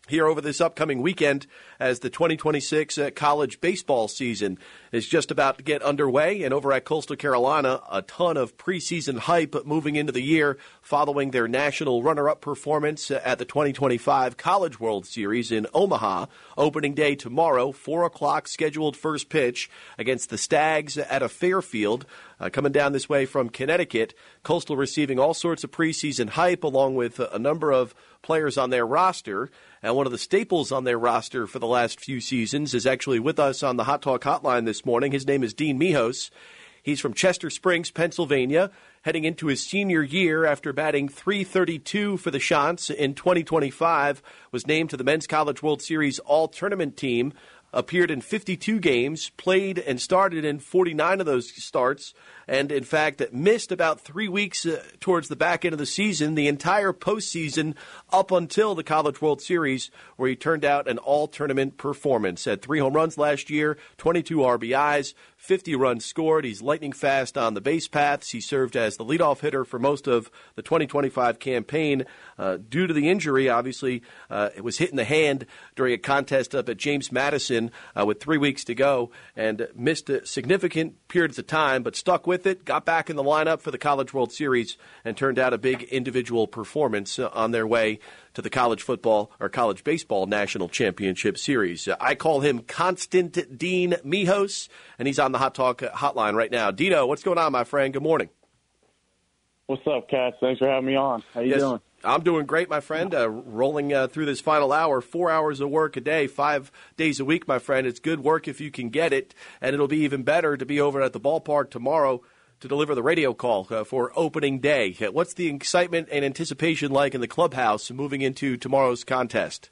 here over this upcoming weekend as the 2026 college baseball season is just about to get underway. And over at Coastal Carolina, a ton of preseason hype moving into the year following their national runner-up performance at the 2025 College World Series in Omaha. Opening day tomorrow, 4 o'clock scheduled first pitch against the Stags at a Fairfield. Coming down this way from Connecticut, Coastal receiving all sorts of preseason hype along with a number of players on their roster. And one of the staples on their roster for the last few seasons is actually with us on the Hot Talk Hotline this morning. His name is Dean Mijos. He's from Chester Springs, Pennsylvania, heading into his senior year after batting .332 for the Chants in 2025, was named to the Men's College World Series All-Tournament team, appeared in 52 games, played and started in 49 of those starts, and in fact missed about 3 weeks towards the back end of the season, the entire postseason up until the College World Series, where he turned out an all-tournament performance. Had 3 home runs last year, 22 RBIs, 50 runs scored. He's lightning fast on the base paths. He served as the leadoff hitter for most of the 2025 campaign. Due to the injury, obviously, it was hit in the hand during a contest up at James Madison with 3 weeks to go, and missed significant periods of time, but stuck with it, got back in the lineup for the College World Series, and turned out a big individual performance on their way to the college football or college baseball national championship series. I call him Constant Dean Mijos, and he's on the Hot Talk hotline right now. Dino, what's going on, my friend? Good morning. What's up, Cats? Thanks for having me on. How you doing? I'm doing great, my friend. Rolling through this final hour, 4 hours of work a day, 5 days a week, my friend. It's good work if you can get it, and it'll be even better to be over at the ballpark tomorrow to deliver the radio call for opening day. What's the excitement and anticipation like in the clubhouse moving into tomorrow's contest?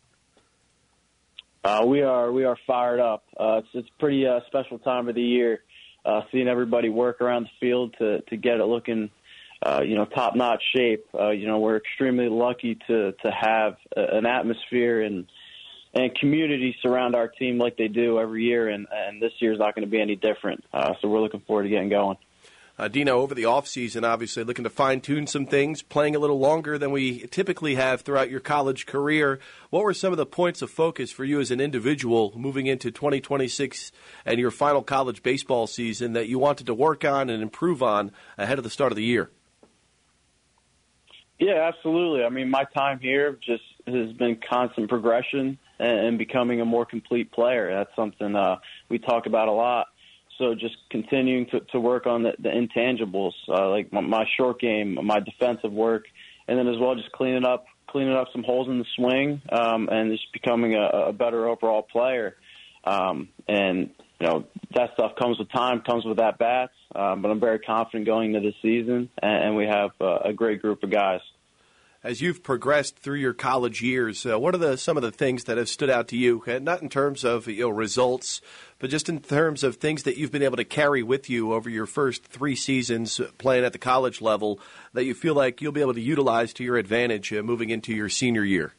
We are fired up. It's a pretty special time of the year, seeing everybody work around the field to get it looking top-notch shape. We're extremely lucky to have an atmosphere and community surround our team like they do every year, and this year's not going to be any different. So we're looking forward to getting going. Dino, over the offseason, obviously looking to fine-tune some things, playing a little longer than we typically have throughout your college career. What were some of the points of focus for you as an individual moving into 2026 and your final college baseball season that you wanted to work on and improve on ahead of the start of the year? Yeah, absolutely. I mean, my time here just has been constant progression and becoming a more complete player. That's something we talk about a lot. So just continuing to work on the intangibles, like my short game, my defensive work, and then as well just cleaning up some holes in the swing, and just becoming a better overall player. And that stuff comes with time, comes with at-bats, but I'm very confident going into the season, and we have a great group of guys. As you've progressed through your college years, what are some of the things that have stood out to you, not in terms of results, but just in terms of things that you've been able to carry with you over your first 3 seasons playing at the college level that you feel like you'll be able to utilize to your advantage moving into your senior year?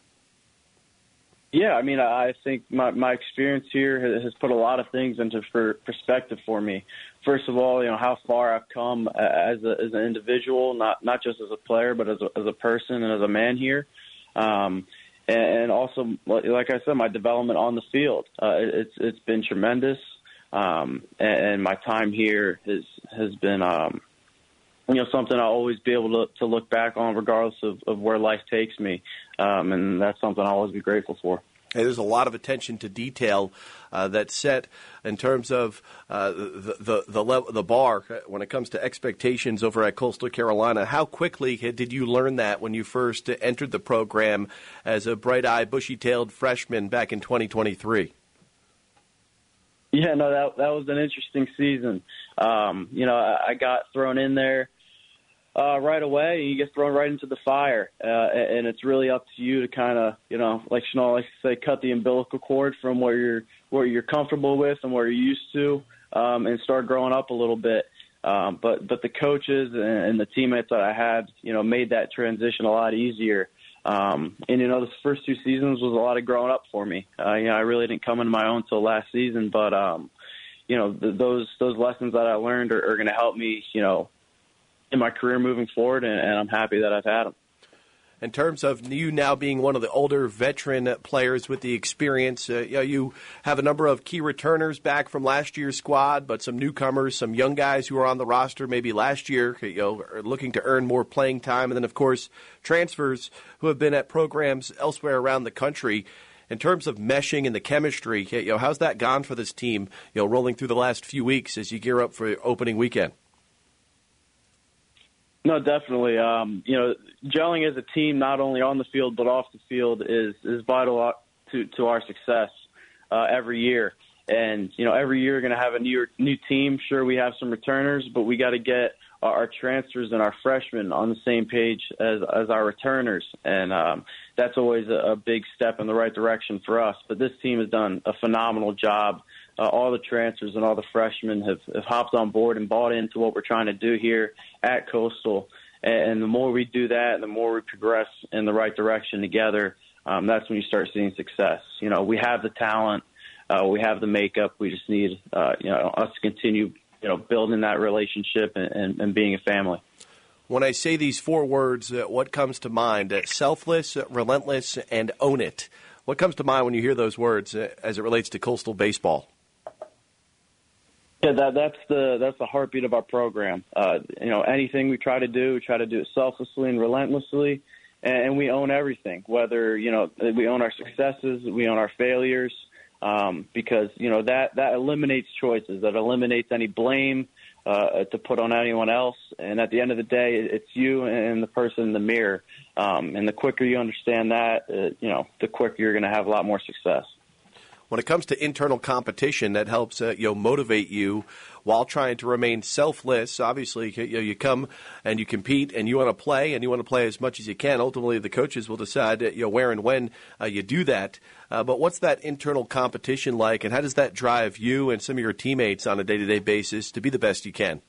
Yeah, I mean, I think my experience here has put a lot of things into perspective for me. First of all, how far I've come as an individual, not just as a player, but as a person and as a man here. And also, like I said, my development on the field. It's been tremendous. And my time here has been something I'll always be able to look back on regardless of where life takes me. And that's something I'll always be grateful for. Hey, there's a lot of attention to detail that's set in terms of the bar when it comes to expectations over at Coastal Carolina. How quickly did you learn that when you first entered the program as a bright-eyed, bushy-tailed freshman back in 2023? Yeah, no, that was an interesting season. I got thrown in there right away. You get thrown right into the fire, and it's really up to you to kind of, like Chanel likes to say, cut the umbilical cord from where you're comfortable with and where you're used to, and start growing up a little bit. But the coaches and the teammates that I had, made that transition a lot easier. And the first 2 seasons was a lot of growing up for me. I really didn't come into my own till last season, but those lessons that I learned are going to help me, in my career moving forward, and I'm happy that I've had them. In terms of you now being one of the older veteran players with the experience, you have a number of key returners back from last year's squad, but some newcomers, some young guys who are on the roster maybe last year, are looking to earn more playing time, and then, of course, transfers who have been at programs elsewhere around the country. In terms of meshing and the chemistry, how's that gone for this team, rolling through the last few weeks as you gear up for opening weekend? No, definitely. Gelling as a team, not only on the field but off the field, is vital to our success every year. And every year we're going to have a new team. Sure, we have some returners, but we got to get our transfers and our freshmen on the same page as our returners, and that's always a big step in the right direction for us. But this team has done a phenomenal job. All the transfers and all the freshmen have hopped on board and bought into what we're trying to do here at Coastal. And the more we do that, the more we progress in the right direction together, that's when you start seeing success. We have the talent, we have the makeup. We just need us to continue building that relationship and being a family. When I say these four words, what comes to mind? Selfless, relentless, and own it. What comes to mind when you hear those words as it relates to Coastal baseball? Yeah, that's the heartbeat of our program. Anything we try to do it selflessly and relentlessly, and we own everything. Whether we own our successes, we own our failures, because that eliminates choices. That eliminates any blame to put on anyone else. And at the end of the day, it's you and the person in the mirror. And the quicker you understand that, the quicker you're going to have a lot more success. When it comes to internal competition, that helps motivate you while trying to remain selfless. Obviously, you come and you compete and you want to play as much as you can. Ultimately, the coaches will decide where and when you do that. But what's that internal competition like, and how does that drive you and some of your teammates on a day-to-day basis to be the best you can?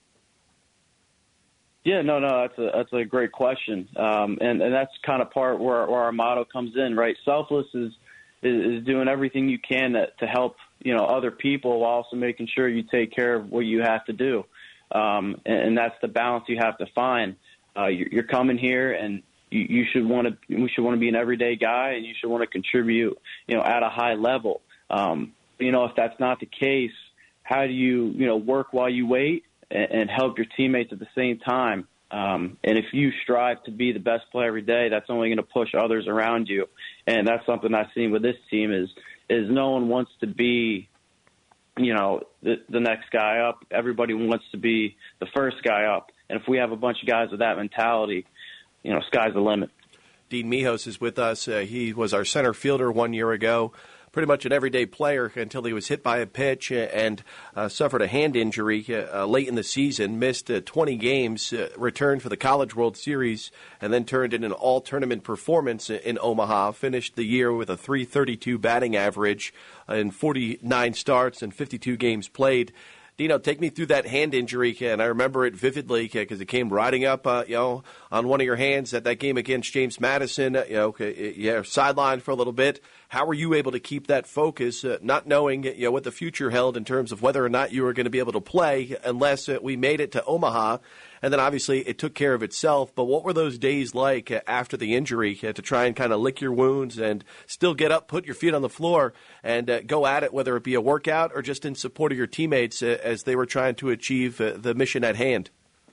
Yeah, no, that's a great question, and that's kind of part where our motto comes in, right? Selfless is doing everything you can to help other people while also making sure you take care of what you have to do, and that's the balance you have to find. You're coming here, and we should want to be an everyday guy, and you should want to contribute at a high level. If that's not the case, how do you work while you wait and help your teammates at the same time? And if you strive to be the best player every day, that's only going to push others around you. And that's something I've seen with this team is no one wants to be, the next guy up. Everybody wants to be the first guy up. And if we have a bunch of guys with that mentality, sky's the limit. Dean Mijos is with us. He was our center fielder 1 year ago. Pretty much an everyday player until he was hit by a pitch and suffered a hand injury late in the season, missed 20 games, returned for the College World Series, and then turned in an all-tournament performance in Omaha, finished the year with a .332 batting average in 49 starts and 52 games played. Dino, take me through that hand injury, and I remember it vividly because it came riding up, on one of your hands at that game against James Madison. Sidelined for a little bit. How were you able to keep that focus, not knowing what the future held in terms of whether or not you were going to be able to play unless we made it to Omaha? And then obviously it took care of itself. But what were those days like after the injury to try and kind of lick your wounds and still get up, put your feet on the floor, and go at it, whether it be a workout or just in support of your teammates as they were trying to achieve the mission at hand?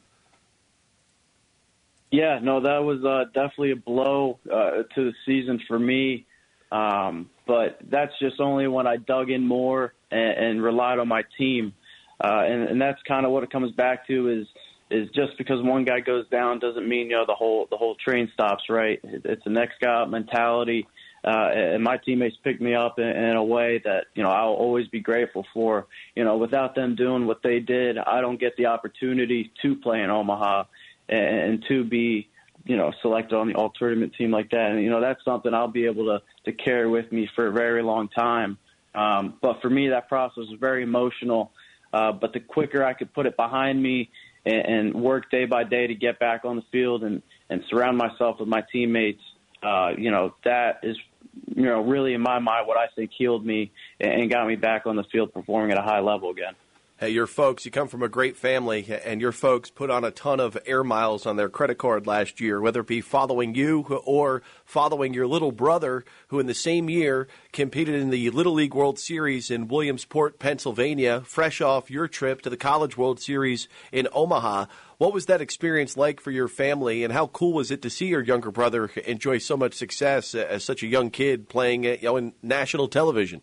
Yeah, no, that was definitely a blow to the season for me. But that's just only when I dug in more and relied on my team. And that's kind of what it comes back to is just because one guy goes down doesn't mean, the whole train stops, right? It's a next guy up mentality. And my teammates picked me up in a way that, I'll always be grateful for. Without them doing what they did, I don't get the opportunity to play in Omaha and to be, selected on the all-tournament team like that. And, that's something I'll be able to carry with me for a very long time. But for me, that process was very emotional. But the quicker I could put it behind me and work day by day to get back on the field and surround myself with my teammates, that is, really in my mind what I think healed me and got me back on the field performing at a high level again. Hey, your folks, you come from a great family, and your folks put on a ton of air miles on their credit card last year, whether it be following you or following your little brother, who in the same year competed in the Little League World Series in Williamsport, Pennsylvania, fresh off your trip to the College World Series in Omaha. What was that experience like for your family, and how cool was it to see your younger brother enjoy so much success as such a young kid playing in national television?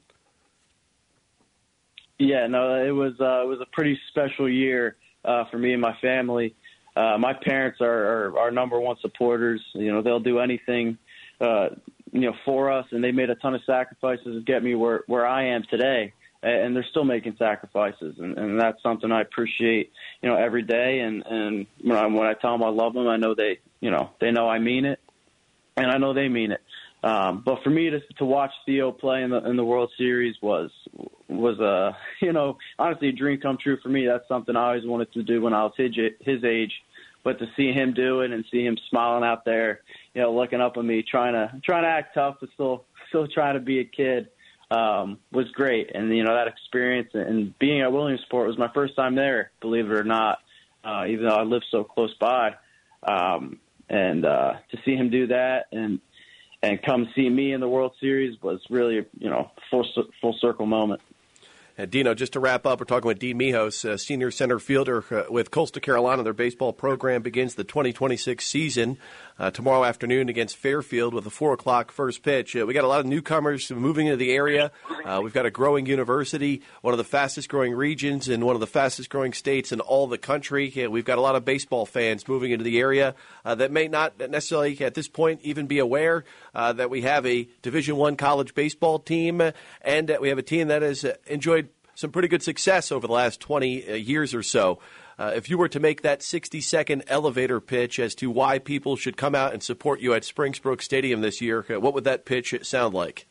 Yeah, no, it was a pretty special year for me and my family. My parents are our number one supporters. You know, they'll do anything, for us, and they made a ton of sacrifices to get me where I am today. And they're still making sacrifices, and that's something I appreciate, every day. And when I tell them I love them, I know they know I mean it, and I know they mean it. But for me to watch Theo play in the World Series was honestly a dream come true for me. That's something I always wanted to do when I was his age. But to see him do it and see him smiling out there, looking up at me, trying to act tough, but still trying to be a kid, was great. And that experience and being at Williamsport was my first time there, believe it or not, even though I live so close by. And to see him do that and come see me in the World Series was really, full circle moment. Dino, just to wrap up, we're talking with Dean Mijos, senior center fielder with Coastal Carolina. Their baseball program begins the 2026 season tomorrow afternoon against Fairfield with a 4 o'clock first pitch. We got a lot of newcomers moving into the area. We've got a growing university, one of the fastest-growing regions and one of the fastest-growing states in all the country. We've got a lot of baseball fans moving into the area that may not necessarily at this point even be aware that we have a Division I college baseball team and that we have a team that has enjoyed some pretty good success over the last 20 years or so. If you were to make that 60-second elevator pitch as to why people should come out and support you at Springbrook Stadium this year, what would that pitch sound like?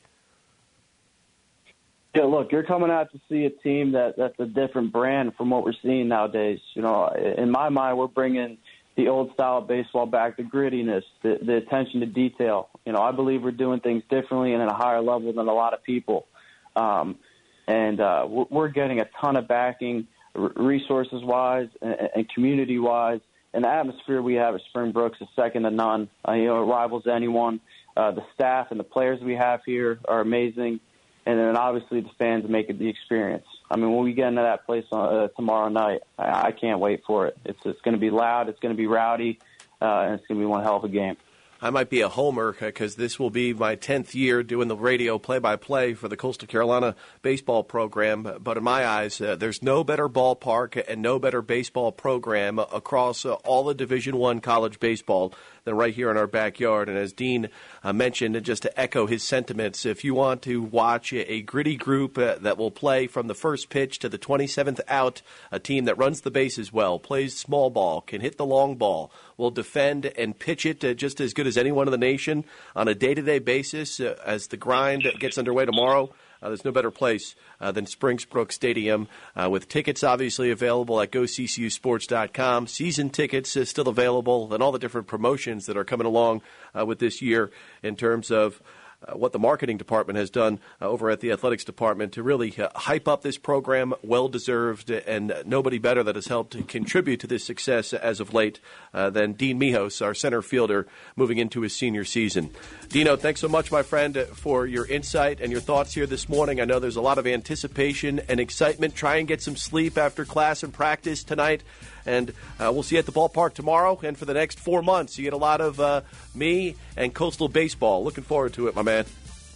Yeah, look, you're coming out to see a team that's a different brand from what we're seeing nowadays. In my mind, we're bringing the old style of baseball back, the grittiness, the attention to detail. I believe we're doing things differently and at a higher level than a lot of people. And we're getting a ton of backing, resources-wise and community-wise. And the atmosphere we have at Springbrook is second to none. It rivals anyone. The staff and the players we have here are amazing. And then obviously the fans make it the experience. I mean, when we get into that place tomorrow night, I can't wait for it. It's going to be loud, it's going to be rowdy, and it's going to be one hell of a game. I might be a homer because this will be my 10th year doing the radio play-by-play for the Coastal Carolina baseball program. But in my eyes, there's no better ballpark and no better baseball program across all of Division I college baseball than right here in our backyard. And as Dean mentioned, and just to echo his sentiments, if you want to watch a gritty group that will play from the first pitch to the 27th out, a team that runs the bases well, plays small ball, can hit the long ball, will defend and pitch it just as good as anyone in the nation on a day-to-day basis as the grind gets underway tomorrow, there's no better place than Springbrook Stadium, with tickets obviously available at GoCCUSports.com. Season tickets still available, and all the different promotions that are coming along with this year in terms of what the marketing department has done over at the athletics department to really hype up this program, well-deserved, and nobody better that has helped to contribute to this success as of late than Dean Mijos, our center fielder, moving into his senior season. Dino, thanks so much, my friend, for your insight and your thoughts here this morning. I know there's a lot of anticipation and excitement. Try and get some sleep after class and practice tonight. And we'll see you at the ballpark tomorrow. And for the next 4 months, you get a lot of me and Coastal baseball. Looking forward to it, my man.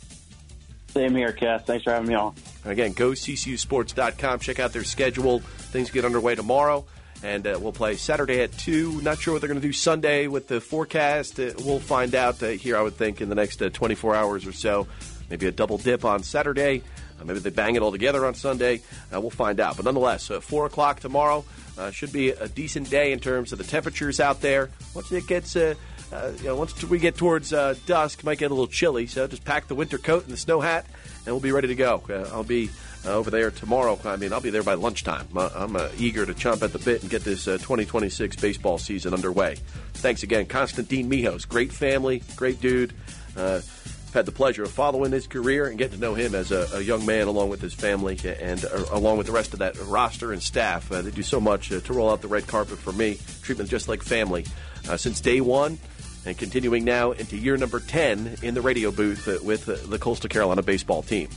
Same here, Cass. Thanks for having me on. Again, GoCCUSports.com. Check out their schedule. Things get underway tomorrow. And we'll play Saturday at 2. Not sure what they're going to do Sunday with the forecast. We'll find out here, I would think, in the next 24 hours or so. Maybe a double dip on Saturday. Maybe they bang it all together on Sunday. We'll find out. But nonetheless, 4 o'clock tomorrow should be a decent day in terms of the temperatures out there. Once it gets, once we get towards dusk, it might get a little chilly. So just pack the winter coat and the snow hat, and we'll be ready to go. I'll be over there tomorrow. I mean, I'll be there by lunchtime. I'm eager to chomp at the bit and get this 2026 baseball season underway. Thanks again, Constantine Mijos. Great family, great dude. had the pleasure of following his career and getting to know him as a young man along with his family and along with the rest of that roster and staff. They do so much to roll out the red carpet for me. Treatment just like family since day one and continuing now into year number 10 in the radio booth with the Coastal Carolina baseball team.